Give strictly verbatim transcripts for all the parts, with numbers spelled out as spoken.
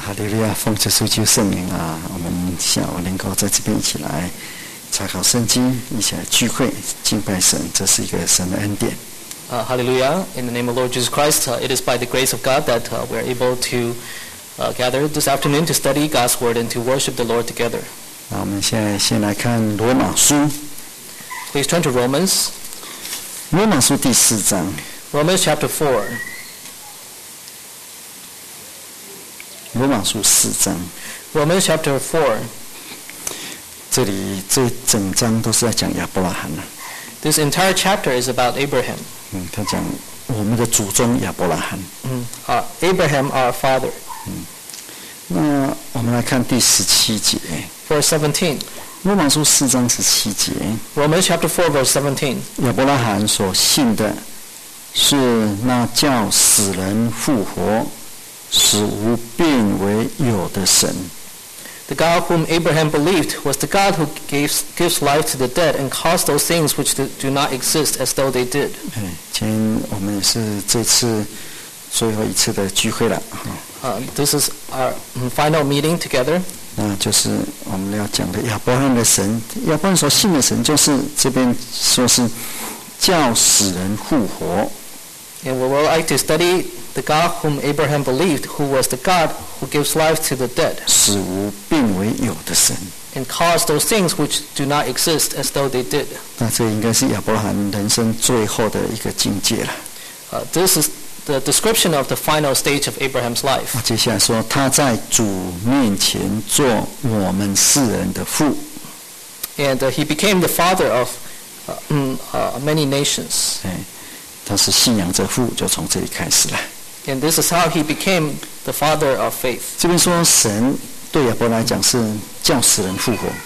哈利路亚！奉主主救圣名啊！我们下午能够在这边一起来查考圣经，一起来聚会敬拜神，这是一个神的恩典。 Uh, hallelujah! In the name of Lord Jesus Christ, uh, it is by the grace of God that uh, we are able to uh, gather this afternoon to study God's Word and to worship the Lord together. 那我们现在先来看罗马书。 Please turn to Romans. 罗马书第四章。 Romans chapter four. 罗马书四章。 Romans chapter four. 这里这整章都是在讲亚伯拉罕了。 This entire chapter is about Abraham. 嗯，他讲我们的祖宗亚伯拉罕。 Mm. Uh, Abraham, our father. 嗯，那我们来看第十七节。 Verse seventeen. 罗马书四章十七节。 Romans chapter four, verse seventeen. 亚伯拉罕所信的是那叫死人复活、使无变为有的神。 The God whom Abraham believed was the God who gives, gives life to the dead and calls those things which do, do not exist as though they did. 哎，今天我们也是这次最后一次的聚会了。 Uh, this is our final meeting together. 那就是我们要讲的亚伯拉罕的神，亚伯拉罕所信的神，就是这边说是叫死人复活。 And we would like to study the God whom Abraham believed, who was the God who gives life to the dead. 使无变为有的神。 And calls those things which do not exist as though they did. 那这应该是亚伯拉罕人生最后的一个境界了。 Uh, this is the description of the final stage of Abraham's life. 接下来说，他在主面前做我们世人的父。 And uh, he became the father of uh, mm, uh, many nations. 哎，他是信仰者父，就从这里开始了。 And this is how he became the father of faith. 这边说，神对亚伯来讲是叫死人复活。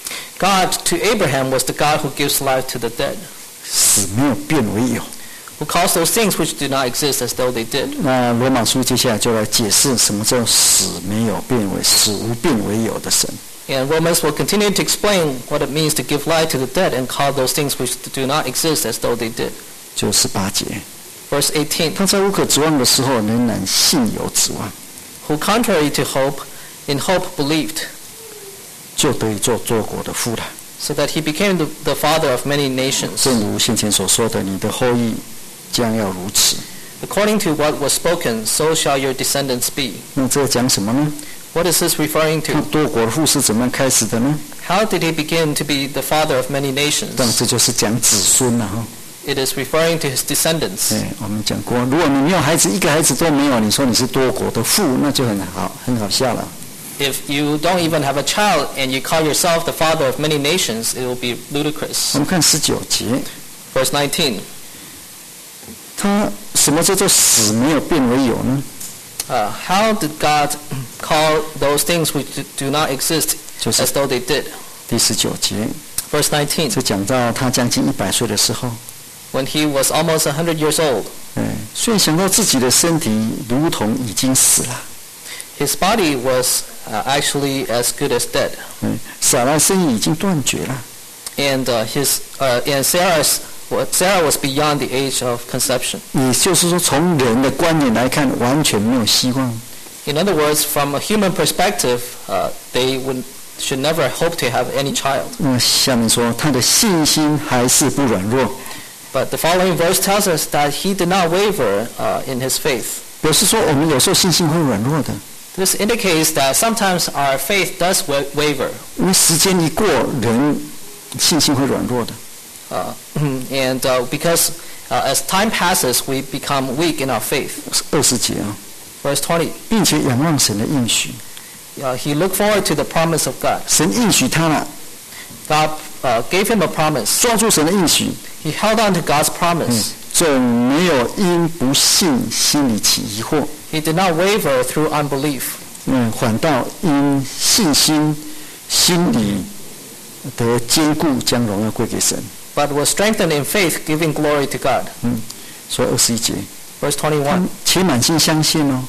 God to Abraham was the God who gives life to the dead. 死没有变为有。 Who calls those things which do not exist as though they did. 那罗马书接下来就来解释什么叫死没有变为死无变为有的神。 And Romans will continue to explain what it means to give life to the dead and call those things which do not exist as though they did. 就十八节。 Verse eighteen. 他在无可指望的时候，仍然信有指望。 Who contrary to hope, in hope believed. 就得以做作国的父了。 So that he became the, the father of many nations. 正如先前所说的，你的后裔将要如此。 According to what was spoken, so shall your descendants be. 那这讲什么呢？ What is this referring 那 to? 多国的父是怎么样开始的呢？ How did he begin to be the father of many 但 nations? 这就是讲子孙了哈。 It is referring to his descendants. 对，我们讲过，如果你没有孩子，一个孩子都没有，你说你是多国的父，那就很好，很好笑了。 If you don't even have a child and you call yourself the father of many nations, it will be ludicrous. 我们看十九节， Verse nineteen. 他什么叫做死没有变为有呢？ Uh, how did God call those things which do not exist 就是 as though they did? 第十九节， Verse nineteen. 这讲到他将近一百岁的时候， When he was almost one hundred years old, 哎，所以想到自己的身体如同已经死了， his body was uh, actually as good as dead. 嗯，撒拉生意已经断绝了。 And uh, his uh, and Sarah's Sarah was beyond the age of conception. 也就是说，从人的观念来看，完全没有希望。 In other words, from a human perspective, uh, they would should never hope to have any child. 那下面说，他的信心还是不软弱， But the following verse tells us that he did not waver uh, in his faith. 表示说我们有时候信心会软弱的， This indicates that sometimes our faith does wa- waver. 因为时间一过，人信心会软弱的。 Uh, and uh, because uh, as time passes, we become weak in our faith. 二十节啊， Verse twenty. 并且仰望神的应许， Uh, he looked forward to the promise of God. 神应许他了， God uh, gave him a promise. 抓住神的应许， He held on to God's promise. 总没有因不信心里起疑惑， He did not waver through unbelief. 嗯，反倒因信心心里得坚固，将荣耀归给神。 But was strengthened in faith, giving glory to God. 嗯，所以二十一节， Verse twenty-one. 且满心相信哦，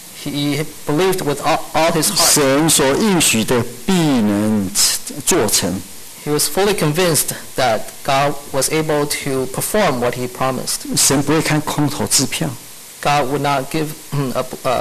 He believed with all, all his heart. 神所应许的必能做成。 He was fully convinced that God was able to perform what he promised. 神不会开空头支票， God would not give a, a,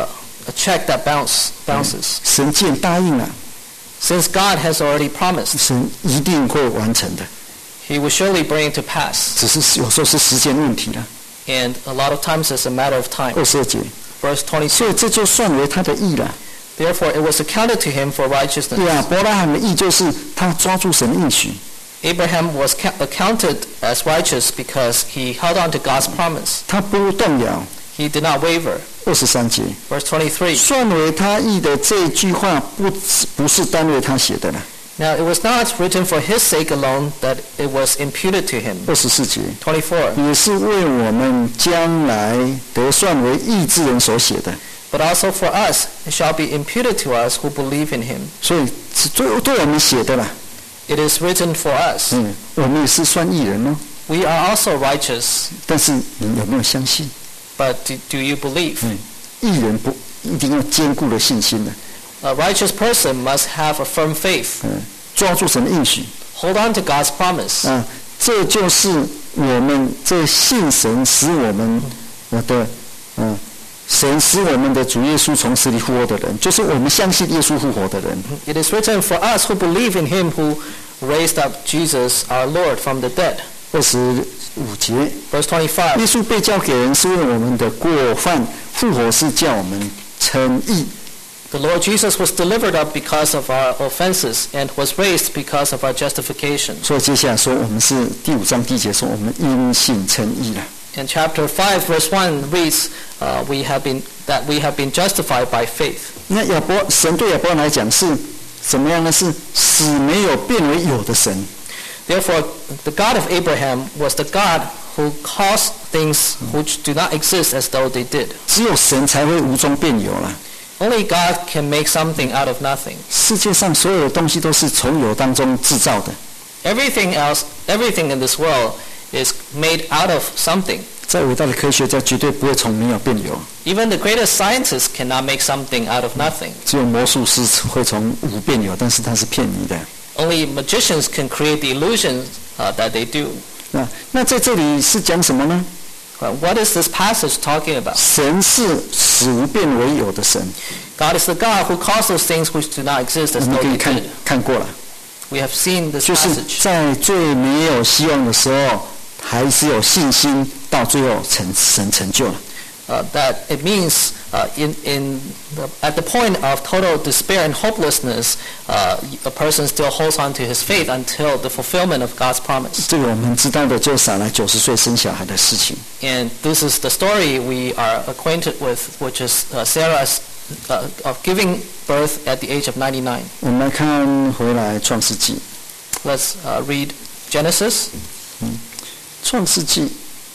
a check that bounce, bounces. 神既然答应了， Since God has already promised, 神一定会完成的， He will surely bring it to pass. 只是有时候是时间问题了。 And a lot of times it's a matter of time. 二十二节， Verse 所 twenty-two. 以这就算为他的义了。 Therefore it was accounted to him for 亚 righteousness. 伯拉罕的义就是他抓住神的应许， Abraham was ca- accounted as righteous because he held on to God's promise. 他不动摇。 He did not waver. 二十三节， Verse twenty-three. 算为他义的这句话不不是单为他写的了。 Now it was not written for his sake alone that it was imputed to him. 二十四节， twenty-four. 也是为我们将来得算为义之人所写的。 But also for us, it shall be imputed to us who believe in him. 所以是对对我们写的啦。 It is written for us. 嗯，我们也是算义人哦。 We are also righteous. 但是你有没有相信？ But do, do you believe? 嗯，义人不一定要坚固的信心的。 A righteous person must have a firm faith. 嗯，抓住神的应许。 Hold on to God's promise. 啊，这就是我们这信神使我们我的嗯。神使我们的主耶稣从死里复活的人，就是我们相信耶稣复活的人。 It is written for us who believe in him who raised up Jesus our Lord from the dead. 二十五节， Verse twenty-five. 耶稣被交给人是为我们的过犯，复活是叫我们称义。 The Lord Jesus was delivered up because of our offenses and was raised because of our justification. 所以接下来说，我们是第五章第一节说，我们因信称义了。 In chapter five, verse one reads, uh, "We have been that we have been justified by faith." 那亚伯神对亚伯来讲是怎么样呢？是使没有变为有的神。 Therefore, the God of Abraham was the God who caused things which do not exist as though they did. 只有神才会无中变有了。 Only God can make something out of nothing. 世界上所有的东西都是从有当中制造的。 Everything else, everything in this world is made out of something. 再伟大的科学家绝对不会从没有变有。 Even the greatest scientists cannot make something out of nothing. 只有魔术师会从无变有，但是他是骗你的。 Only magicians can create the illusions uh, that they do. 那那在这里是讲什么呢？ Uh, what is this passage talking about? 神是使无变为有的神。 God is the God who caused those things which do not exist 我 as 们 though 可以 they 看 did. 看过了， We have seen this 就是 passage. 在最没有希望的时候，还是有信心，到最后成神成就了。 Uh, that it means uh, in, in the, at the point of total despair and hopelessness, uh, a person still holds on to his faith until the fulfillment of God's promise. 这个我们知道的，就撒来九十岁生小孩的事情。 And this is the story we are acquainted with, which is uh, Sarah's uh, of giving birth at the age of ninety-nine. 我们来看回来创世纪， Let's uh, read Genesis. 创世纪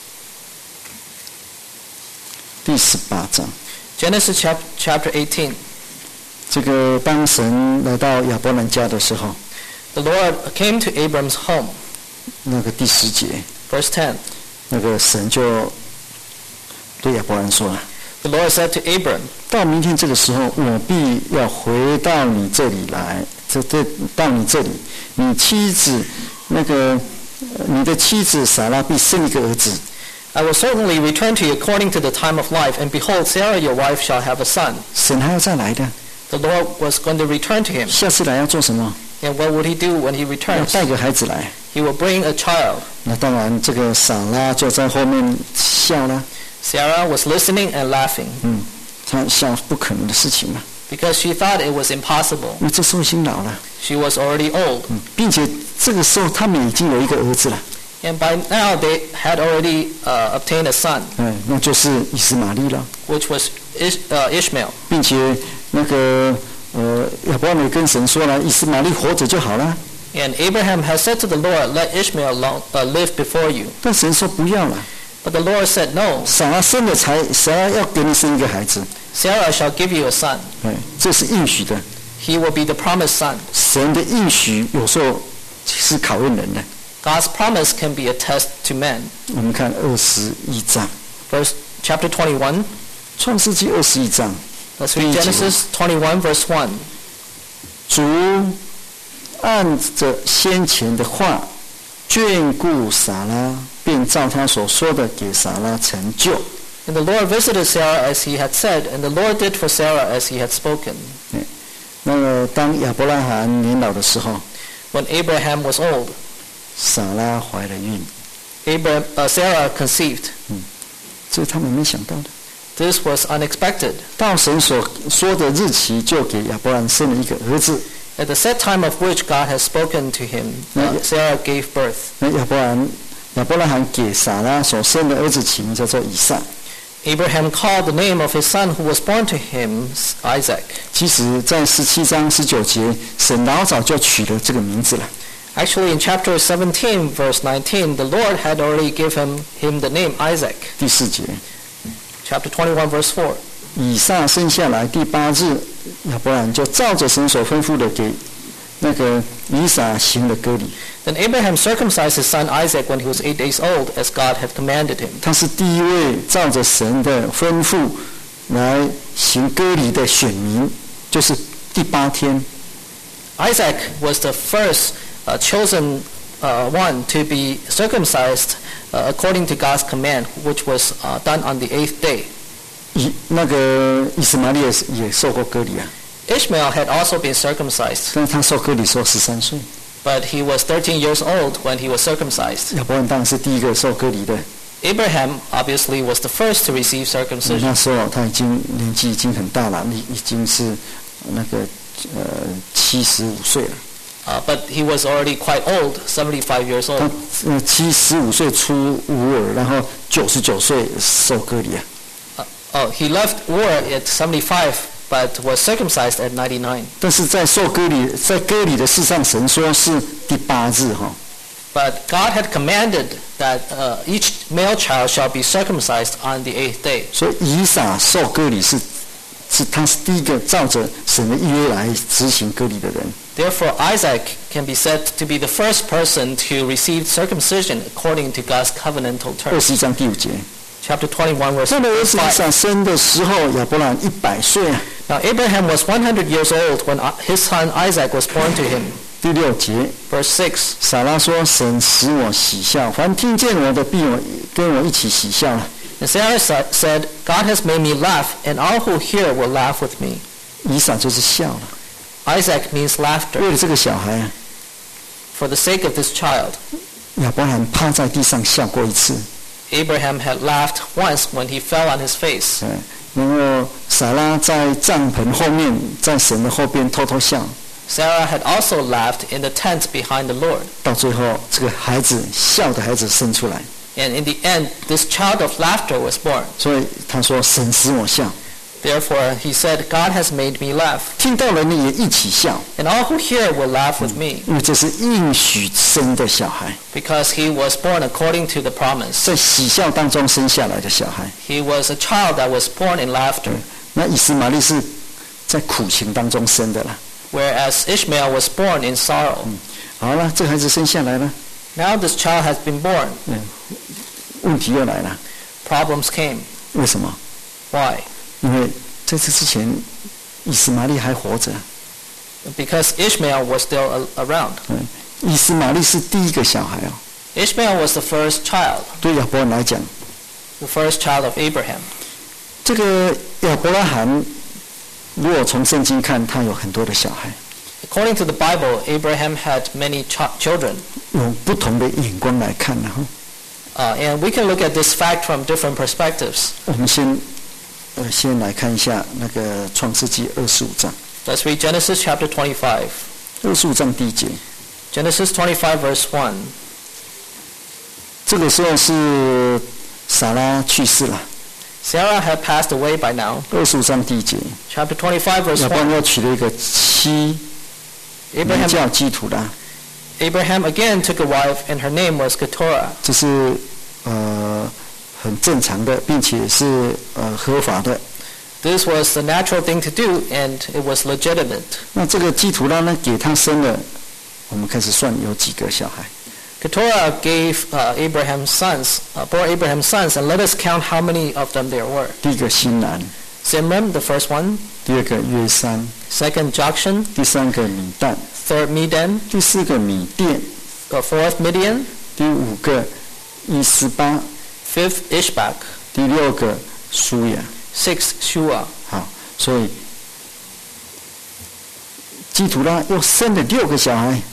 第十八章。 Genesis chap- chapter eighteen. 这个当神来到亚伯兰家的时候， The Lord came to Abram's home. 那个第十节， Verse ten. 那个神就对亚伯兰说了。 The Lord said to Abram, 到明天这个时候，我必要回到你这里来，这这到你这里，你妻子那个呃你的妻子撒拉必生一个儿子。 I will certainly return to you according to the time of life, and behold, Sarah your wife shall have a son. 神还要再来的， The Lord was going to return to him. 下次来要做什么？ And what would he do when he 要 returns? 带个孩子来。 He will bring a child. 那当然，这个撒拉就在后面笑了。 Sarah was listening and laughing 嗯，他笑不可能的事情嘛， because she thought it was impossible. 因为这时候已经老了。 She was already old. 嗯，并且这个时候他们已经有一个儿子了。 And by now they had already uh, obtained a son, 嗯，那就是以实玛利了， which was Ish, uh, Ishmael. 并且那个呃亚伯拉罕跟神说了，以实玛利活着就好了。 And Abraham has said to the Lord, let Ishmael alone, uh, live before you. 但神说不要了， But the Lord said, no, 撒拉生了才，撒拉要给你生一个孩子。 Sarah shall give you a son. 哎，这是应许的。 He will be the promised son. 神的应许有时候是考验人的。 God's promise can be a test to men. 我们看二十一章， Verse chapter twenty-one. 创世纪二十一章， Let's read Genesis twenty-one, verse one. 主按着先前的话眷顾撒拉，便照他所说的给撒拉成就。 And the Lord visited Sarah as he had said, and the Lord did for Sarah as he had spoken. 那么当亚伯拉罕年老的时候， When Abraham was old, 撒拉怀了孕， Abraham, uh, Sarah conceived. 这是他们没想到的。 This was unexpected. 到神所说的日期，就给亚伯兰生了一个儿子。 At the set time of which God has spoken to him, uh, Sarah gave birth. 那亚伯兰亚伯拉罕给撒拉所生的儿子起名叫做以撒。 Abraham called the name of his son who was born to him Isaac. 其实，在十七章十九节，神老早就取了这个名字了。 Actually, in chapter seventeen, verse nineteen, the Lord had already given him the name Isaac. 第四节， Chapter twenty-one, verse four. 以撒生下来第八日，亚伯兰就照着神所吩咐的给那个以撒行了割礼。 Then Abraham circumcised his son Isaac when he was eight days old, as God had commanded him. 他是第一位照着神的吩咐来行割礼的选民，就是第八天。 Isaac was the first uh, chosen uh, one to be circumcised uh, according to God's command, which was uh, done on the eighth day. 以那个以斯玛利也也受过割礼啊， Ishmael had also been circumcised, 但是他受割礼时候十三岁。 but he was thirteen years old when he was circumcised. 亚伯兰当然是第一个受割礼的。 Abraham obviously was the first to receive circumcision. 那时候他已经年纪已经很大了，已已经是那个呃七十五岁了。 Uh, but he was already quite old, seventy-five years 他 old. 呃七十五岁出乌尔，然后九十九岁受割礼啊。 Oh, he left Ur at seventy-five, but was circumcised at ninety-nine. 但是在受割礼，在割礼的事上，神说是第八日哈。 But God had commanded that uh, each male child shall be circumcised on the eighth day. 所以以撒受割礼是是他是第一个照着神的约来执行割礼的人。 Therefore, Isaac can be said to be the first person to receive circumcision according to God's covenantal 二 terms. 十一章第五节， Chapter twenty-one, verse 这的儿子以 five. 撒生的时候，亚伯兰一百岁啊。 Now Abraham was one hundred years old when his son Isaac was born to him. 第六节， Verse six. 撒拉说：“神使我喜笑，凡听见我的必我跟我一起喜笑了。” And Sarah sa- said, God has made me laugh, and all who hear will laugh with me. 以撒就是笑了， Isaac means 为 laughter. 了这个小孩啊， For the sake of this child, 亚伯兰趴在地上笑过一次。 Abraham had laughed once when he fell on his face. 嗯，然后撒拉在帐篷后面，在神的后边偷偷笑， Sarah had also laughed in the tent behind the Lord. 到最后这个孩子笑的孩子生出来， And in the end, this child of laughter was born. 所以他说：“神使我笑。” Therefore, he said, God has made me laugh. 听到了你也一起笑， And all who hear will laugh with me, 因为这是应许生的小孩， because he was born according to the promise. 在喜笑当中生下来的小孩。 He was a child that was born in laughter, 那以斯玛利是在苦情当中生的了。 whereas Ishmael was born in sorrow. 好了，这个孩子生下来了， Now this child has been born. 问题又来了， Problems came. 为什么？ Why? 因为在这之前，以斯玛利还活着。 Because Ishmael was still a- around. 嗯，以斯玛利是第一个小孩哦。 Ishmael was the first child, 对亚伯兰来讲， the first child of Abraham. 这个亚伯拉罕，如果从圣经看，他有很多的小孩， According to the Bible, Abraham had many ch- children. 用不同的眼光来看呢。哈， Uh, and we can look at this fact from different perspectives. 我们先，呃，先来看一下那个创世纪二十五章， Let's read Genesis chapter twenty-five. 二十五章第一节。 Genesis twenty-five, verse one. 这个时候是撒拉去世了， Sarah had passed away by now. 二十五章第一节， Chapter twenty-five, verse 亚伯兰 one. 又娶了一个妻，名 Abraham, 叫基图拉， Abraham again took a wife, and her name was Keturah. 这是呃很正常的，并且是呃合法的。 This was the natural thing to do, and it was legitimate. 那这个基图拉呢，给他生了，我们开始算有几个小孩。 Keturah gave uh, Abraham's sons, uh, bore Abraham's sons, and let us count how many of them there were. 第一个新兰， Zimran, the first one. 第二个约山， Second, Jokshan. 第三个米旦， Third, Medan. 第四个米甸， Uh, fourth, Midian. 第五个伊斯巴， Fifth, Ishbak. 第六个舒雅。 six Shua. 好，所以基图拉又生了六个小孩。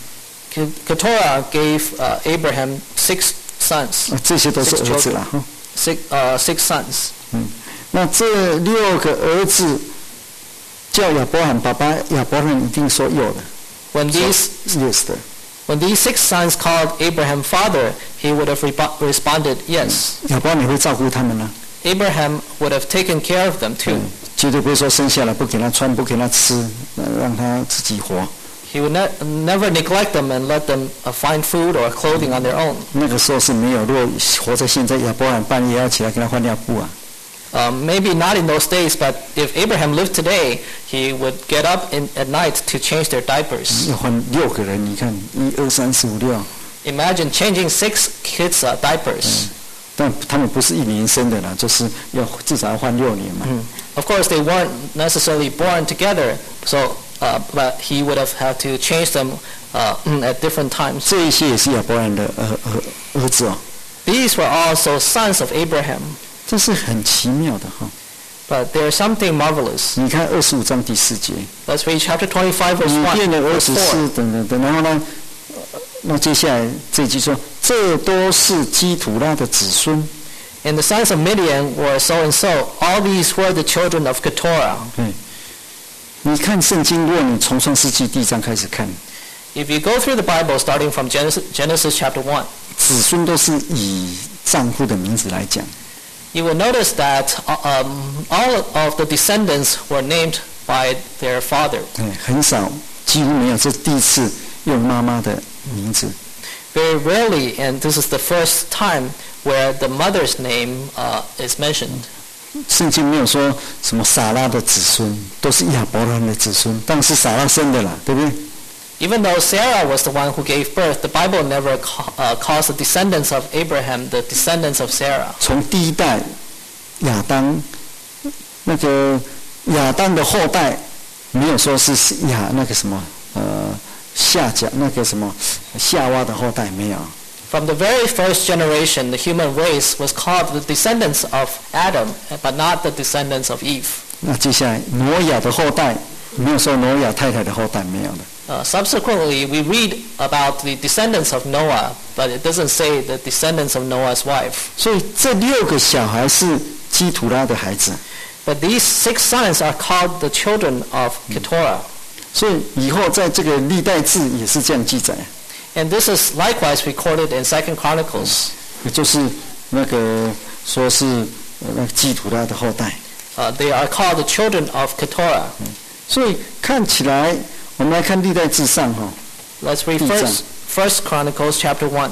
Keturah gave uh, Abraham six sons. 啊，这些都是儿子了哈。 Six, uh, six sons. 嗯，那这六个儿子叫亚伯罕爸爸，亚伯罕一定说有的。 When these yes 的。 When these six sons called Abraham father, he would have re- responded yes. 亚伯罕你会照顾他们呢？ Abraham would have taken care of them too. 绝对不会说生下来不给他穿，不给他吃，让他自己活。 He would ne- never neglect them and let them uh, find food or clothing on their own. 那个时候是没有，如果活在现在，亚伯罕半夜要起来给他换尿布啊。 Um, maybe not in those days, but if Abraham lived today, he would get up in, at night to change their diapers. 要换六个人，你看一二三四五六。 Imagine changing six kids' uh, diapers. 但他们不是一年生的啦，就是要至少要换六年嘛。 Mm. Of course, they weren't necessarily born together, so uh, but he would have had to change them uh, at different times. 这一些也是亚伯兰的儿儿儿子哦。 These were also sons of Abraham. 这是很奇妙的哈。 But there's something marvelous. 你看二十五章第四节。 Let's read chapter twenty-five, verse 以 one. 便的儿 Verse 子是 four. 等等等，然后呢，那接下来这句说，这都是基图拉的子孙。 And the sons of Midian were so and so. All these were the children of Keturah. 对，你看圣经，如果你从创世纪第一章开始看， If you go through the Bible, starting from Genesis, Genesis chapter one, 子孙都是以丈夫的名字来讲。 you will notice that uh, um, all of the descendants were named by their father. 对，很少，几乎没有，这是第一次用妈妈的名字。 Very rarely, and this is the first time where the mother's name uh, is mentioned. 圣经没有说什么撒拉的子孙，都是亚伯兰的子孙，但是撒拉生的啦，对不对？ Even though Sarah was the one who gave birth, the Bible never ca- uh, calls the descendants of Abraham the descendants of Sarah. 从第一代亚当，那个亚当的后代，没有说是亚那个什么呃夏甲那个什么夏娃的后代没有。 From the very first generation, the human race was called the descendants of Adam, but not the descendants of Eve. 那接下来挪亚的后代，没有说挪亚太太的后代没有的。 Uh, subsequently, we read about the descendants of Noah, but it doesn't say the descendants of Noah's wife. 所以这六个小孩是基图拉的孩子。 But these six sons are called the children of Keturah. 所以以后在这个历代志也是这样记载。 And this is likewise recorded in Second Chronicles. 也就是那个说是呃那个基图拉的后代。 Uh, they are called the children of Keturah. 所以看起来，我们来看历代志上哈。 Let's read first, First Chronicles chapter one.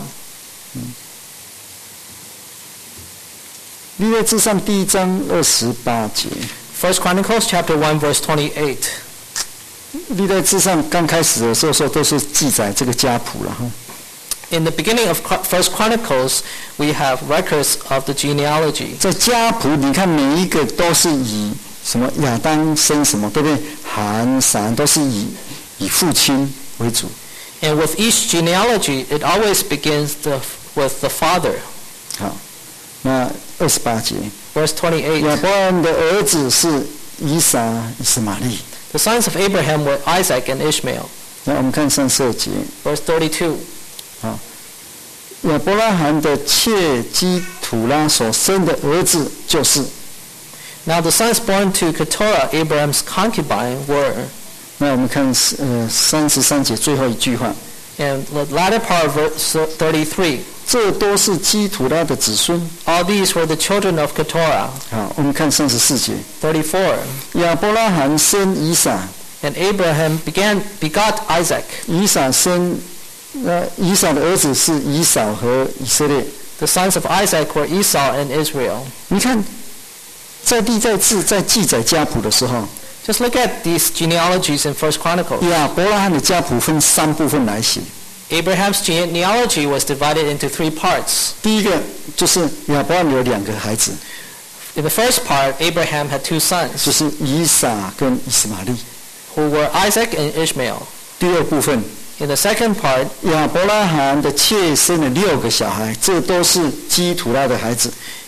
历代志上第一章二十八节。 First Chronicles chapter one, verse twenty-eight. 历代志上刚开始的时候，说都是记载这个家谱了哈。 In the beginning of First Chronicles, we have records of the genealogy. 在家谱，你看每一个都是以什么亚当生什么，对不对？含闪都是以以父亲为主。 And with each genealogy, it always begins the, with the father. 好，那二十八节， Verse 亚 twenty-eight. 伯兰的儿子是以撒、以实玛利。 The sons of Abraham were Isaac and Ishmael. 那我们看三十二节， Verse thirty-two. 亚伯拉罕的妾基土拉所生的儿子就是。 Now the sons born to Keturah, Abraham's concubine, were. 那我们看呃三十三节最后一句话， And the latter part of verse thirty-three. 这都是基土拉的子孙。 All these were the children of Keturah. 好，我们看三十四节， thirty-four. 亚伯拉罕生以撒， And Abraham began begot Isaac. 以撒生，呃，以撒的儿子是以扫和以色列。 The sons of Isaac were Esau and Israel. 你看，在历代志在记载家谱的时候， Just look at these genealogies in First Chronicles. 亚伯拉罕的家谱分三部分来写。 Abraham's genealogy was divided into three parts. 第一个就是亚伯拉罕有两个孩子， In the first part, Abraham had two 就 sons, 是以撒跟以实玛利。 who were Isaac and Ishmael. 第二部分， In the second part, 亚伯拉罕的妾生了六个小孩，这都是基土拉的孩子。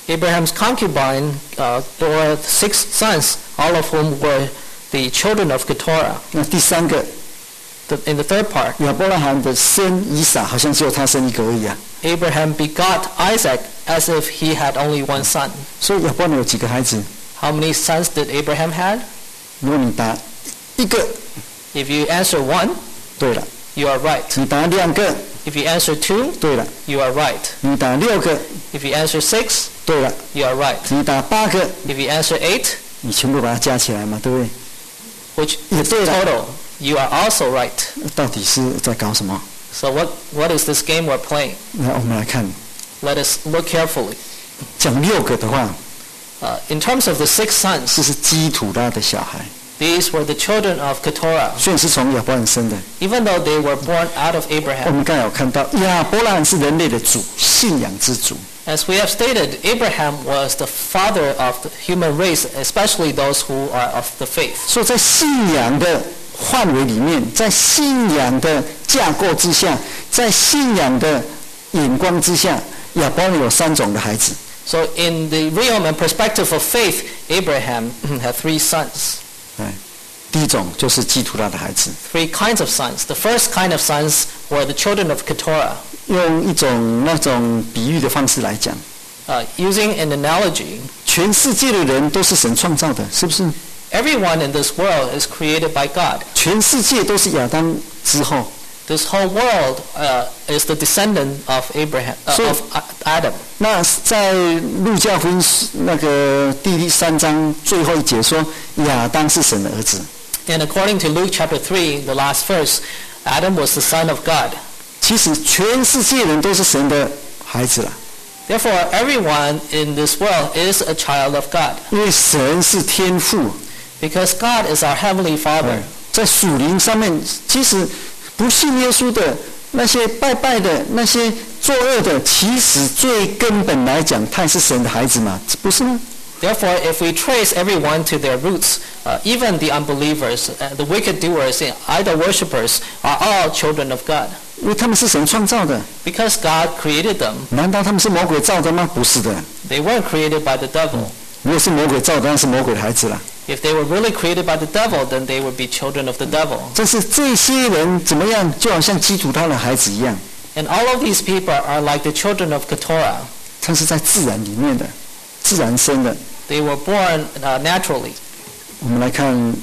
Abraham's concubine uh, bore six sons, all of whom were the children of Keturah. 那第三个， The, in the third part, 亚伯拉罕的生以撒，好像只有他生一个而已啊。 Abraham begot Isaac as if he had only one son. 所以亚伯拉罕有几个孩子？ How many sons did Abraham have? 如果你答一个， If you answer one, 对了； you are right. 你答两个， If you answer two, 对了； you are right. 你答六个， If you answer six, 对了； you are right. 你答八个， If you answer eight, 你全部把它加起来嘛，对不对？ which 也 is 对了。 total, you are also right. 到底是在搞什么？ So what, what is this game we're playing? 那我们来看， Let us look carefully. 讲六个的话， Uh, in terms of the six 这 sons, 是基土拉的小孩， these were the children of Keturah. 虽然是从亚伯拉罕生的。 Even though they were born out of 我 Abraham. 们刚才有看到，亚伯拉罕是人类的主，信仰之主。 As we have stated, Abraham was the father of the human race, especially those who are of the faith. 所以在信仰的范围里面，在信仰的架构之下，在信仰的眼光之下，亚伯拉罕有三种的孩子。 So in the realm and perspective of faith, Abraham had three sons, 哎，第一种就是基图拉的孩子， three kinds of sons. The first kind of sons were the children of Keturah. 用一种那种比喻的方式来讲， Uh, using an analogy, 全世界的人都是神创造的，是不是？ everyone in this world is created by God. 全世界都是亚当之后， This whole world uh, is the descendant of Abraham, uh, So- of Adam. 那在路加福音那个第三章最后一节说，亚当是神的儿子。 And according to Luke chapter three, the last verse, Adam was the son of God. 其实全世界人都是神的孩子了， Therefore, everyone in this world is a child of God, 因为神是天父。 because God is our heavenly Father. 在属灵上面，其实不信耶稣的那些拜拜的那些作恶的，其实最根本来讲，他也是神的孩子嘛，不是吗？ Therefore, if we trace everyone to their roots, uh, even the unbelievers, uh, the wicked doers, and idol worshippers are all children of God, 因为他们是神创造的， because God created them. 难道他们是魔鬼造的吗？不是的， They weren't created by the devil. 如果是魔鬼造的，那是魔鬼的孩子啦。 If they were really created by the devil, then they would be children of the devil. 但是这些人怎么样，就好像基督他的孩子一样， And all of these people are like the children of Keturah. 他是在自然里面的，自然生的。 They were born uh, naturally. 我们来看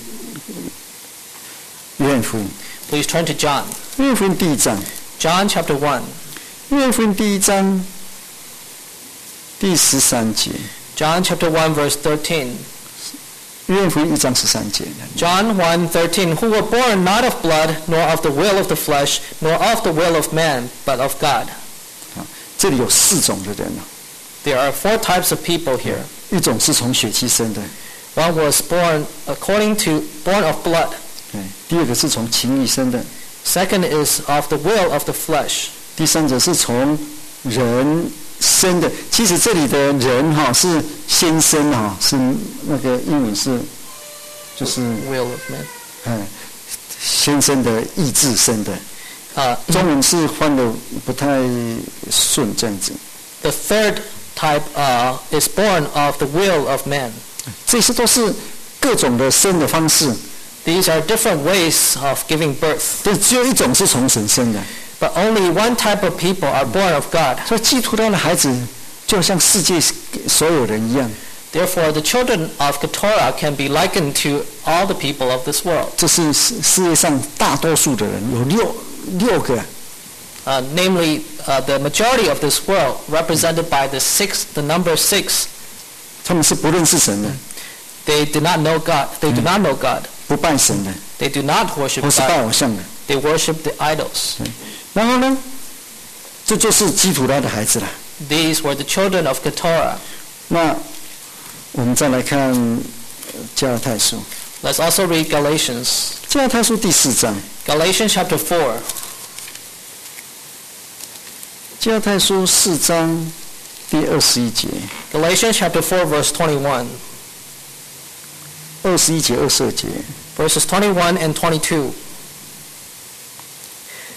约翰福音， Please turn to John. 约翰福音第一章， John chapter one. 约翰福音第一章第十三节， John chapter one verse thirteen. 约翰福音一章十三节。 John one thirteen. Who were born not of blood, nor of the will of the flesh, nor of the will of man, but of God. 这里有四种的人啊， There are four types of people here. 一种是从血气生的， One was born according to, born of blood. 对；第二个是从情欲生的， Second is of the will of the flesh. 第三者是从人生的。其实这里的人哈是先生哈，是那个英文是就是 Will of man. 嗯先生的意志生的， Uh, 中文是翻的不太顺这样子。 the third type uh, is born of the will of man. 这些都是各种的生的方式， These are different ways of giving birth. 但只有一种是从神生的。 But only one type of people are born of God. 所以基督他的孩子就像世界所有人一样， Therefore, the children of Keturah can be likened to all the people of this world. 这是世世界上大多数的人，有六六个， Uh, namely, uh, the majority of this world, represented by the six, the number six. 他们是不认識神的， They do not know God. They do not know God. 不拜神的， They do not worship 或是拜 God. 偶像的。 They worship the idols. 然后呢，这就是基督他的孩子了。 These were the children of Keturah. 那我们再来看呃加拉太书， Let's also read Galatians. 加拉太书第四章， Galatians chapter four. 加拉太书四章第二十一节， Galatians chapter four verse twenty-one. 二十一节、二十二节。 Verses twenty-one and twenty-two.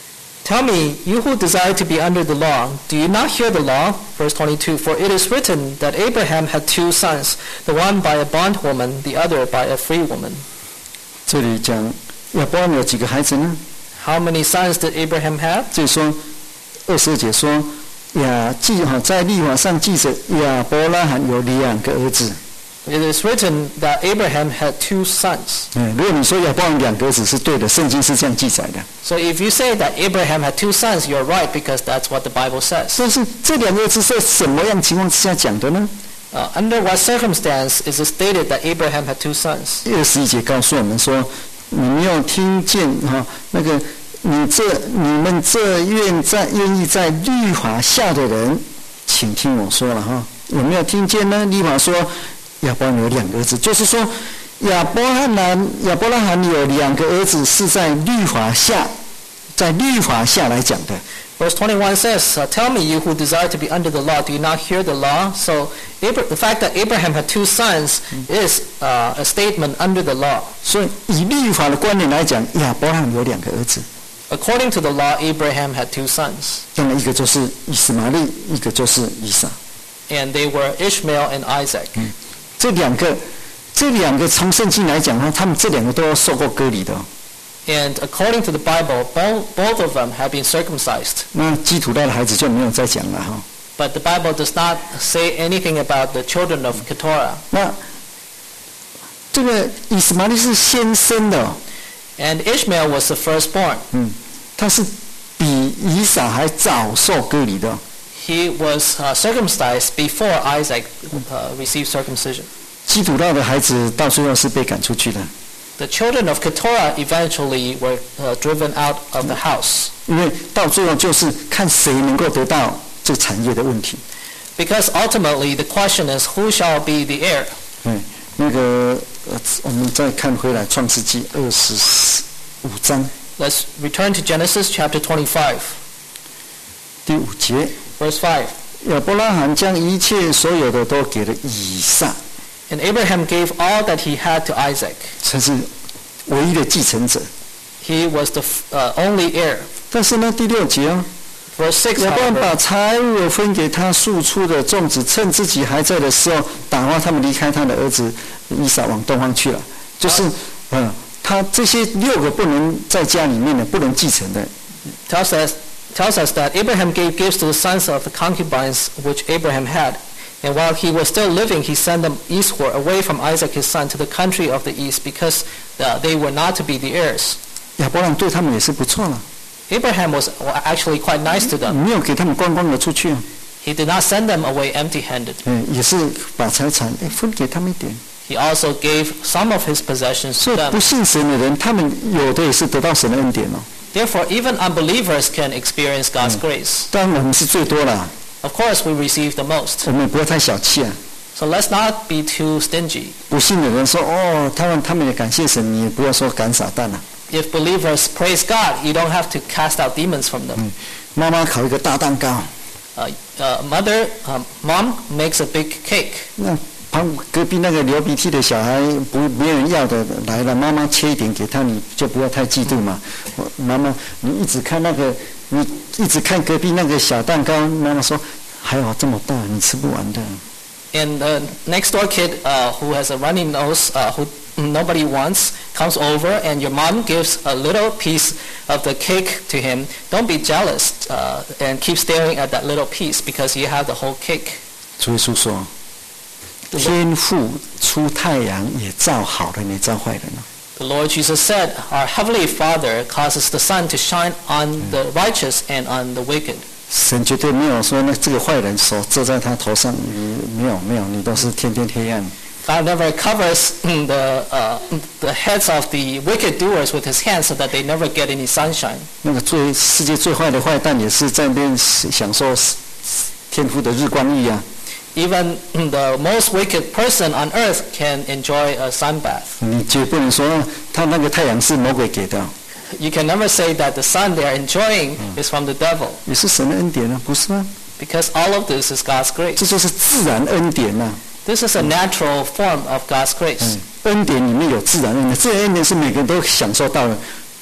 Tell me, you who desire to be under the law, do you not hear the law? Verse twenty-two, For it is written that Abraham had two sons, the one by a bondwoman, the other by a free woman. 这里讲亚伯拉罕有几个孩子呢？ How many sons did Abraham have? 这里说二十二节说亚记哈在律法上记着亚伯拉罕有两个儿子。 It is written that Abraham had two sons. 嗯，如果你说亚伯拉罕两个儿子是对的，圣经是这样记载的。 So if you say that Abraham had two sons, you're right because that's what the Bible says. 但是这两个儿子在什么样情况之下讲的呢？ Uh, under what circumstance is it stated that Abraham had two sons? 二十一节告诉我们说，你没有听见哈那个你这你们这愿在愿意在律法下的人，请听我说了哈，有没有听见呢？律法说。 亚伯拉罕有两个儿子，就是说，亚伯拉罕亚伯拉罕有两个儿子是在律法下，在律法下来讲的。 Verse twenty-one says, uh, Tell me, you who desire to be under the law, do you not hear the law? So Abra- the fact that Abraham had two sons is uh, a statement under the law. 所以以律法的观念来讲，亚伯拉罕有两个儿子。 According to the law, Abraham had two sons. 当然，一个就是以实玛利，一个就是以撒。 And they were Ishmael and Isaac. 嗯 这两个，这两个从圣经来讲呢，他们这两个都要受过割礼的。 And according to the Bible, both, both of them have been circumcised. 那基督徒的孩子就没有再讲了哈。 But the Bible does not say anything about the children of Keturah. 那这个以实玛利是先生的、哦， And Ishmael was the firstborn. 嗯，他是比以撒还早受割礼的、哦。 He was uh, circumcised before Isaac uh, received circumcision. 基督徒的孩子到最后是被赶出去的， The children of Keturah eventually were uh, driven out of the house. 因为到最后就是看谁能够得到这产业的问题。 Because ultimately the question is who shall be the heir? 嗯，那个呃，我们再看回来创世纪二十五章 Let's return to Genesis chapter twenty-five, 第五节。 verse five. 亚伯拉罕将一切所有的都给了以撒， And Abraham gave all that he had to Isaac. 他是唯一的继承者。 He was the uh, only heir. 但是呢，第六节哦， Verse six, 亚伯拉罕 however, 把财物分给他庶出的众子，趁自己还在的时候，打发他们离开他的儿子以撒往东方去了。就是，嗯，他这些六个不能在家里面的，不能继承的。 tells us tells us that Abraham gave gifts to the sons of the concubines which Abraham had. And while he was still living, he sent them eastward, away from Isaac his son, to the country of the east, because uh, they were not to be the heirs. 亚伯拉罕对他们也是不错了， Abraham was actually quite nice to them. 没有给他们光光的出去， He did not send them away empty-handed. 嗯，也是把财产哎分给他们一点。 He also gave some of his possessions 所 to 以不 them. 信神的人，他们有的也是得到神的恩典哦。 Therefore, even unbelievers can experience God's grace. 当然我们是最多啦， Of course, we receive the most. 我们也不要太小气啊。 So let's not be too stingy. 不信的人说哦，他们他们也感谢神，你也不要说赶撒旦啊。 If believers praise God, you don't have to cast out demons from them. 妈妈烤一个大蛋糕， Uh, uh, mother, um, mom makes a big cake. 那旁隔壁那个流鼻涕的小孩不没人要的来了，妈妈切一点给他，你就不要太嫉妒嘛。我妈妈，你一直看那个，你一直看隔壁那个小蛋糕，妈妈说还好这么大，你吃不完的。 And the next door kid uh, who has a runny nose, uh, who nobody wants, comes over and your mom gives a little piece of the cake to him. Don't be jealous uh, and keep staring at that little piece because you have the whole cake. 主耶稣说，天父出太阳也照好人也照坏人了。 The Lord Jesus said, Our Heavenly Father causes the sun to shine on the righteous and on the wicked. 神绝对没有说那这个坏人手遮在他头上，你没有没有，你都是天天黑暗。 God never covers the, uh, the heads of the wicked doers with his hands so that they never get any sunshine. 那个最世界最坏的坏蛋也是在那边享受天父的日光浴啊。 Even the most wicked person on earth can enjoy a sunbath. 你绝不能说他那个太阳是魔鬼给的， You can never say that the sun they are enjoying is from the devil, 也是神的恩典啊，不是吗？ because all of this is God's 这 grace. 就是自然恩典呐、啊。 This is a natural form of God's grace. 嗯，恩典里面有自然恩典，自然恩典是每个人都享受到的。嗯，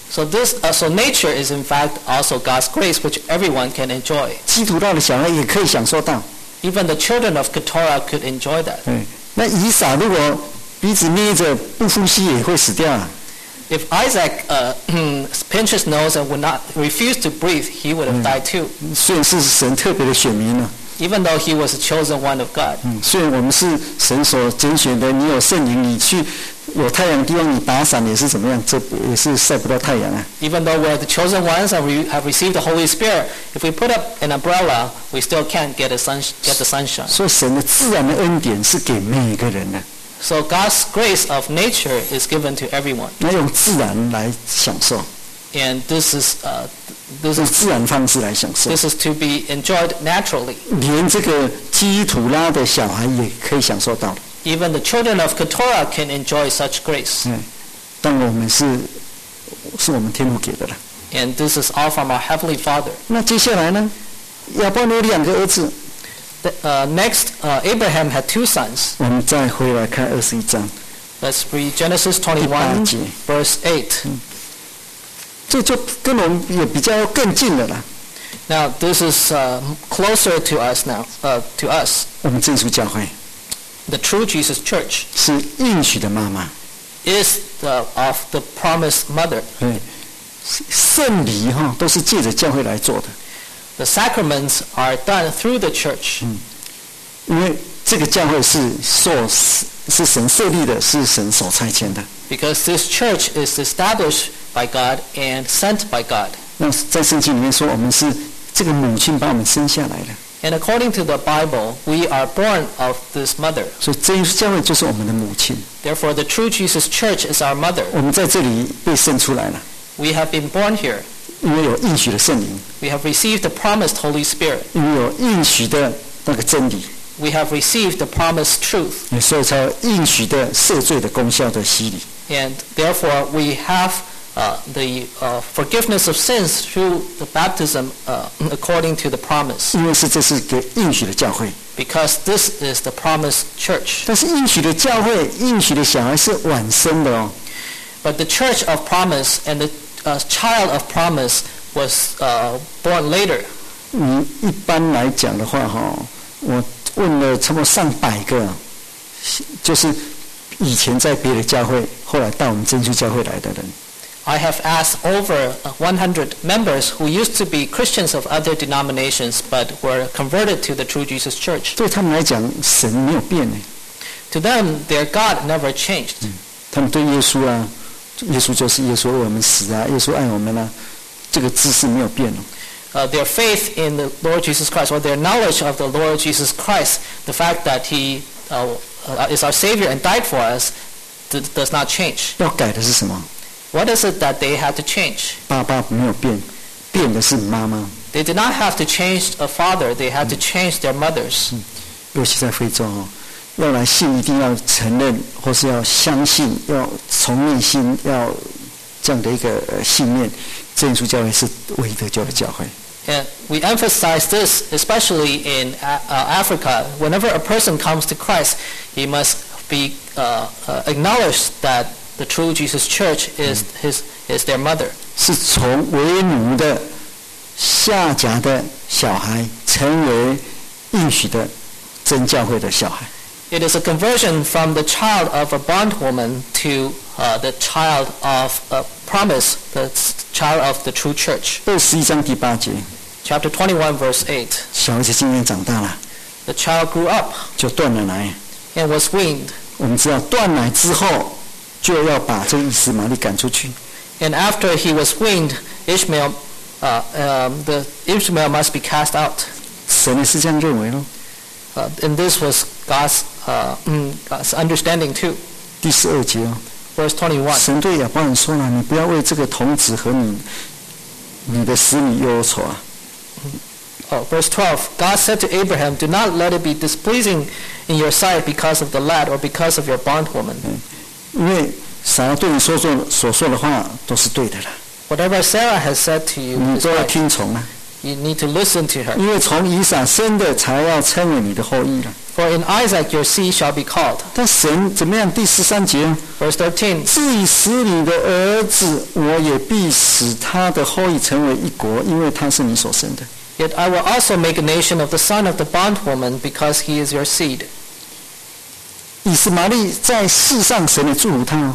So this, uh, so nature is in fact also God's grace, which everyone can enjoy. 基督道的小孩也可以享受到。 Even the children of Keturah could enjoy that. 对，那以撒如果鼻子捏着不呼吸，也会死掉啊。 If Isaac uh, pinched his nose and would not refuse to breathe, he would have died too. 虽然是神特别的选民呢、 Even though he was a chosen one of God. 嗯，虽然我们是神所拣选的，你有圣灵，你去有太阳的地方，你打伞也是怎么样？这也是晒不到太阳啊。 Even though we're the chosen ones and we have received the Holy Spirit, if we put up an umbrella, we still can't get, a sun, get the sunshine. 所以神的自然的恩典是给每个人的， So God's grace of nature is given to everyone. 那用自然来享受， And this is, uh, this 用 is, 自然方式来享受。 this is to be enjoyed naturally. 连这个基图拉的小孩也可以享受到的。 Even the children of Keturah can enjoy such grace. 嗯，但我们是是我们天父给的了。 And this is all from our Heavenly Father. 那接下来呢？亚伯有两个儿子， The, uh, next, uh, Abraham had two sons. 我们再回来看二十一章， Let's read Genesis twenty-one, verse eight. 这就跟我们也比较更近了啦。 Now, this is uh, closer to us now, uh, to us. 我们真耶稣教会 The true Jesus Church 是应许的妈妈， is the, of the promised mother. 对，圣礼哈都是借着教会来做的， The sacraments are done through the church 因为这个教会是受是神设立的，是神所差遣的。 because this church is established by God and sent by God. 那在圣经里面说，我们是这个母亲把我们生下来的， And according to the Bible, we are born of this mother. 所以真耶稣教会就是我们的母亲。 Therefore, the true Jesus Church is our mother. 我们在这里被生出来了， We have been born here. 因为有应许的圣灵， We have received the promised Holy Spirit. 因为有应许的那个真理， We have received the promised truth. 所以才有应许的赦罪的功效的洗礼。 And therefore, we have uh, the uh, forgiveness of sins through the baptism uh, according to the promise. 因为是这是给应许的教会， Because this is the promised church. 但是应许的教会、应许的小孩是晚生的哦。 But the church of promise and the uh, child of promise was uh, born later. 你一般来讲的话，哈，我问了差不多上百个，就是以前在别的教会，后来到我们真耶稣教会来的人。 I have asked over one hundred members who used to be Christians of other denominations but were converted to the true Jesus Church. 对他们来讲，神没有变呢。 To them, their God never changed. 他们对耶稣啊，耶稣就是耶稣为我们死啊，耶稣爱我们啊，这个知识没有变哦。 Uh, their faith in the Lord Jesus Christ, or their knowledge of the Lord Jesus Christ, the fact that He uh, uh, is our Savior and died for us, th- does not change. 要改的是什么？ What is it that they had to change? 爸爸没有变，变的是妈妈。 They did not have to change a father, they had to change their mothers. 尤其在非洲哦，要来信一定要承认，或是要相信，要从内心要这样的一个呃信念。真耶稣教会是唯一得救的教会。 And we emphasize this, especially in uh, uh, Africa. Whenever a person comes to Christ, he must be uh, uh, acknowledged that the true Jesus Church is his is their mother. 是从为奴的下甲的小孩，成为应许的真教会的小孩。 It is a conversion from the child of a bondwoman to uh, the child of a promise, the child of the true church. 二十一章第八节， Chapter twenty-one, verse eight. 小孩子今年长大了， The child grew up 就断了奶。 and was weaned. 我们知道断奶之后，就要把这个以实玛利赶出去。 And after he was weaned, Ishmael, uh, um, the Ishmael must be cast out. 神也是这样认为咯。 Uh, and this was God's, uh, mm, God's understanding too. 第十二节哦， Verse twenty-one. 神对亚伯兰说了：“你不要为这个童子和你你的使女忧愁啊。 Oh, verse twelve. God said to Abraham, "Do not let it be displeasing in your sight because of the lad or because of your bondwoman." 因为撒拉对你所说所说的话都是对的了， Whatever Sarah has said to you 你 is 都要 right. 听从啊。 You need to listen to her. 因为从以撒生的才要称为你的后裔了。 For in Isaac your seed shall be called. 但神怎么样？第十三节 Verse thirteen. 至于使你的儿子，我也必使他的后裔成为一国，因为他是你所生的。 Yet I will also make a nation of the son of the bondwoman, because he is your seed. 以实玛利在世上神也祝福他，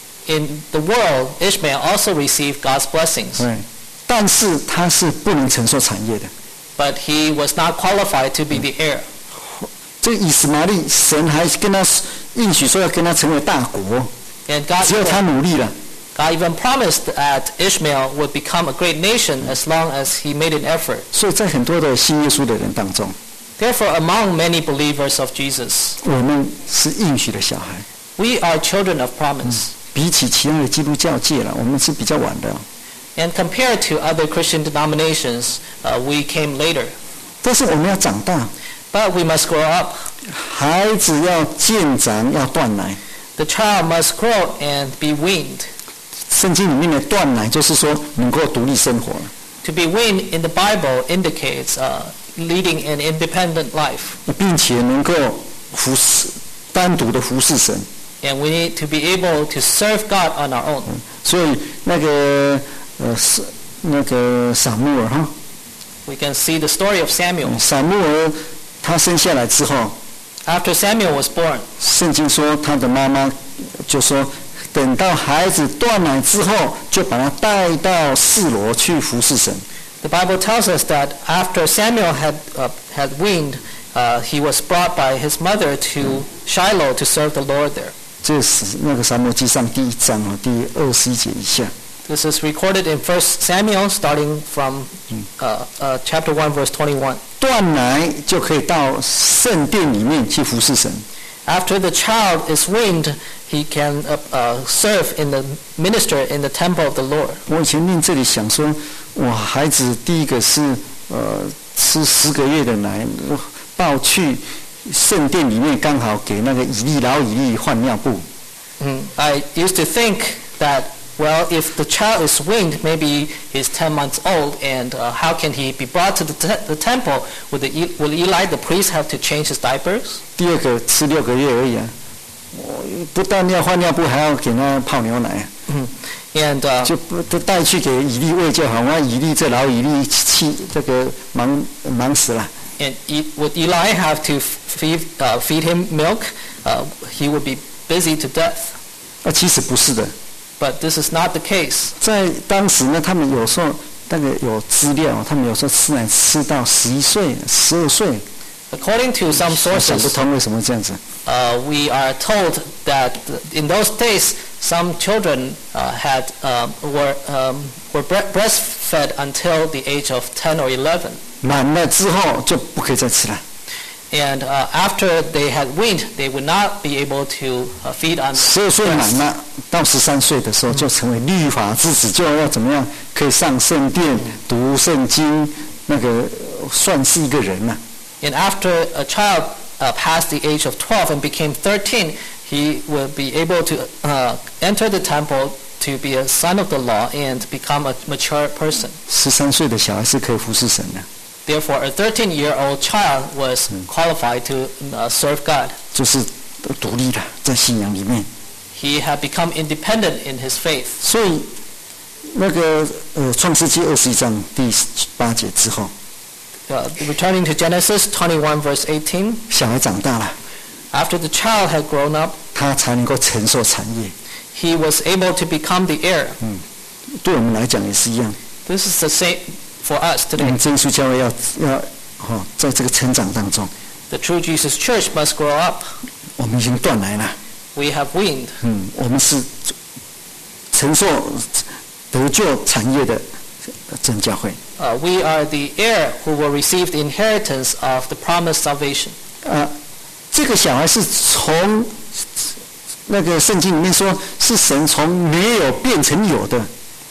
In the world, Ishmael also received God's blessings, 对，但是他是不能承受产业的。 but he was not qualified to be the heir. 这个以实玛利，神还跟他应许说要跟他成为大国， And God 只要他 even, 努力了。 God even promised that Ishmael would become a great nation as long as he made an effort. 所以在很多的信耶稣的人当中， Therefore, among many believers of Jesus, 我们是应许的小孩。 we are children of promise. 比起其他的基督教界了，我们是比较晚的。 And compared to other Christian denominations, uh, we came later. 但是我们要长大， But we must grow up. 孩子要渐长，要断奶。 The child must grow and be weaned. 圣经里面的断奶就是说能够独立生活了。 To be weaned in the Bible indicates uh, leading an independent life. 并且能够服侍，单独的服侍神。 And we need to be able to serve God on our own. 所以那个呃是那个撒母耳哈， We can see the story of Samuel. 撒母耳他生下来之后， After Samuel was born, 圣经说他的妈妈就说，等到孩子断奶之后，就把他带到示罗去服侍神。 the Bible tells us that after Samuel had uh, had weaned, uh, he was brought by his mother to Shiloh to serve the Lord there. 这是那个撒母耳记上第一章啊，第二十一节以下。 This is recorded in First Samuel, starting from uh, uh, chapter one, verse twenty-one. 断奶就可以到圣殿里面去服侍神。 After the child is weaned, he can uh, uh, serve in the minister in the temple of the Lord. 我以前念这里想说，哇，孩子第一个是呃吃十个月的奶，抱去圣殿里面，刚好给那个以利老以利换尿布。 Mm. I used to think that, well, if the child is weaned, maybe he's ten months old, and uh, how can he be brought to the, te- the temple? Would, the, E- will Eli, the priest, have to change his diapers? 第二个吃六个月而已啊，我不但要换尿布，还要给他泡牛奶啊， Mm. And uh, 就不都带去给以利喂就好。那以利这老以利气这个忙忙死了。 and e- would Eli have to feed, uh, feed him milk? Uh, he would be busy to death. 啊，其实不是的， But this is not the case. 在当时呢，他们有时候那个有资料，他们有时候吃奶吃到十一岁、十二岁。 According to some 我想不 sources, 通为什么这样子。 uh, we are told that in those days some children uh, had um, were um, were bre- breastfed until the age of ten or eleven, 满了之后就不可以再吃了。 and uh, after they had weaned, they would not be able to uh, feed on 十二岁满 breast. 了，到十三岁的时候就成为律法之子，就要怎么样？可以上圣殿读圣经，那个算是一个人了、 And after a child uh, passed the age of twelve and became thirteen, he will be able to uh, enter the temple to be a son of the law and become a mature person. 十三岁的小孩是可以服侍神的， Therefore, a thirteen-year-old child was qualified to uh, serve God. 就是独立了，在信仰里面。 He had become independent in his faith. 所以那个呃，创世纪二十一章第八节之后， Uh, returning to Genesis twenty-one, verse eighteen, 小孩长大了， after the child had grown up, 他才能够承受产业。 he was able to become the heir. 对我们来讲也是一样。 This is the same for us 我 today. 们真耶稣教会要要哦，在这个成长当中， The true Jesus Church must grow up. 我们已经断来了。 We have weaned. 嗯，我们是承受得救产业的真教会。 Uh, we are the heir who will receive the inheritance of the promised salvation. 啊，这个小孩是从那个圣经里面说，是神从没有变成有的。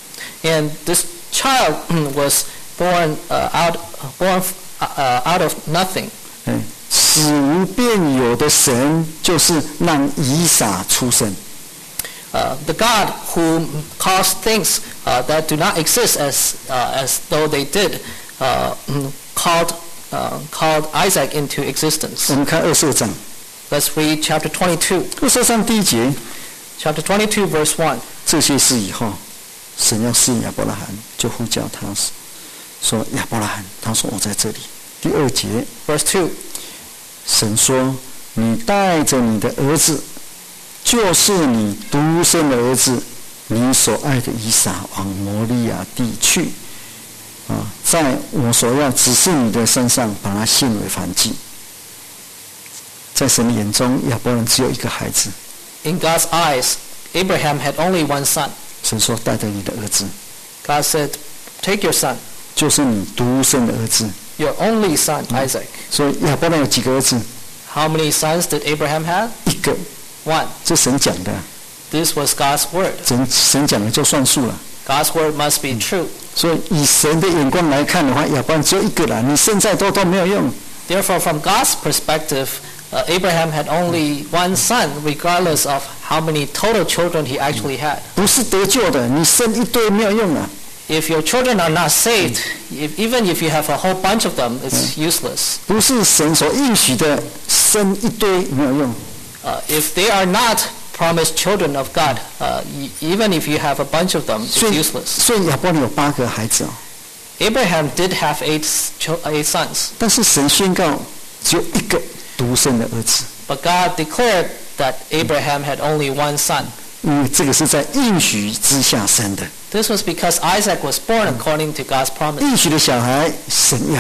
And this child was born uh, out, born uh, out of nothing. 嗯，使无变有的神，就是让以撒出生。 Uh, the God who caused things uh, that do not exist as uh, as though they did, uh, called uh, called Isaac into 我 existence. 们看二十二章， Let's read chapter twenty-two. 二十二章第一节， Chapter twenty-two, verse one. 这些事以后，神要试验亚伯拉罕，就呼叫他说：“亚伯拉罕。”他说：“我在这里。”第二节， Verse two. 神说：“你带着你的儿子，就是你独生的儿子，你所爱的以撒，往摩利亚地去。啊，在我所要指示你的身上，把他献为燔祭。”在神的眼中，亚伯兰只有一个孩子。 In God's eyes, Abraham had only one son. 神说：“带着你的儿子， God said, take your son, 就是你独生的儿子。 your only son, Isaac. ” 所以亚伯兰有几个儿子？ How many sons did Abraham have? 一个。 One. 这神讲的， This was God's word. 神神讲的就算数了。 God's word must be true. 所以以神的眼光来看的话，亚伯兰只有一个啦，你现在都都没有用。 Therefore, from God's perspective, uh, Abraham had only one son, regardless of how many total children he actually had. 不是得救的，你生一堆没有用啊。 If your children are not saved, if, even if you have a whole bunch of them, it's useless. 不是神所应许的，生一堆没有用。 Uh, if they are not promised children of God, uh, y- even if you have a bunch of them, 所 it's 以 useless. 所以亚伯兰有八个孩子哦， Abraham did have eight, s- cho- eight sons, 但是神宣告只有一个独生的儿子， but God declared that Abraham had only one son. 因为这个是在应许之下生的。 This was because Isaac was born according to God's promise. 应许的小孩，神要。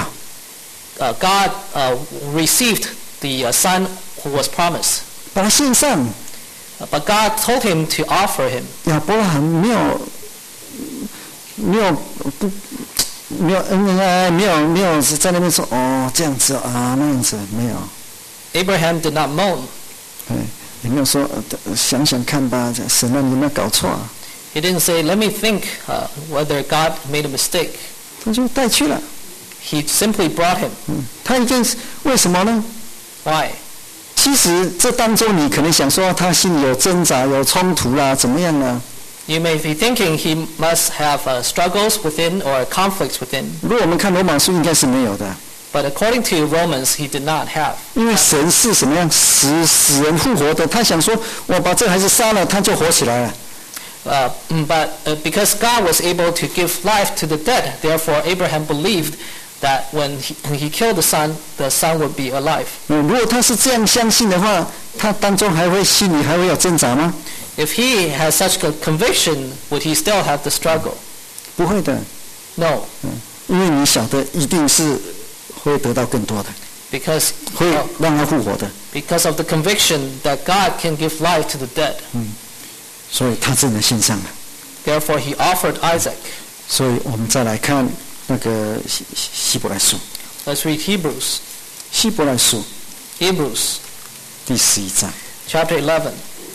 Uh, God uh, received the uh, son who was promised, 把他献上。 Uh, but God told him to offer him. 亚伯拉罕没有没有不没有嗯哎没有没有在那边说哦这样子啊那样子没有， Abraham did not moan. 哎也没有说呃想想看吧，神啊你有没有搞错啊？ He didn't say, let me think uh, whether God made a mistake. 他就带去了。 He simply brought him. 嗯，他一定是为什么呢？ Why? 其实这当中你可能想说他心里有挣扎有冲突啦，怎么样呢？ You may be thinking he must have uh, struggles within or conflicts within. 如果我们看罗马书，应该是没有的， But according to Romans, he did not have. 因为神是什么样使死人复活的，他想说我把这个孩子杀了，他就活起来了。 Uh, but uh, because God was able to give life to the dead, therefore Abraham believed that when he, when he killed the son, the son would be alive. 嗯，如果他是这样相信的话，他当中还会心里还会有挣扎吗？ If he has such a conviction, would he still have the struggle? 不会的， No, 嗯，因为你晓得一定是会得到更多的， because 会 uh, 让他复活的， because of the conviction that God can give life to the dead. 所以他真的献上了。 Therefore, he offered Isaac. 所以我们再来看那个希希希伯来书， Let's read Hebrews. 希伯来书 Hebrews 第十一章， chapter eleven.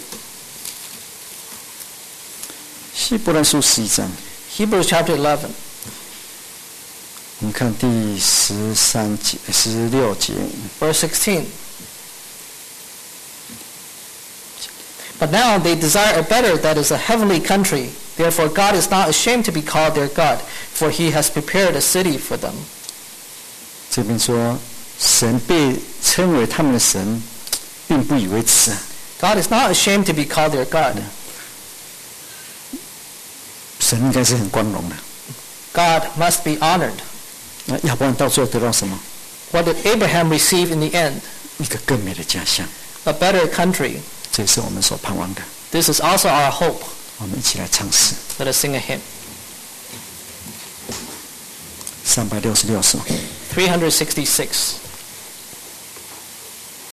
希伯来书十一章， Hebrews chapter eleven. 我们看第十三节、十六节。 Verse sixteen. But now they desire a better, that is a heavenly country. Therefore God is not ashamed to be called their God, for he has prepared a city for them. 这边说，神被称为他们的神，并不以为耻。 God is not ashamed to be called their God. 神应该是很光荣的。 God must be honored. 那亚伯兰到最后得到什么？ What did Abraham receive in the end? 一个更美的家乡。 A better country. 这也是我们所盼望的。 This is also our hope. 我们一起来唱诗， Let us sing a hymn. 三百六十六首。 three hundred sixty-six.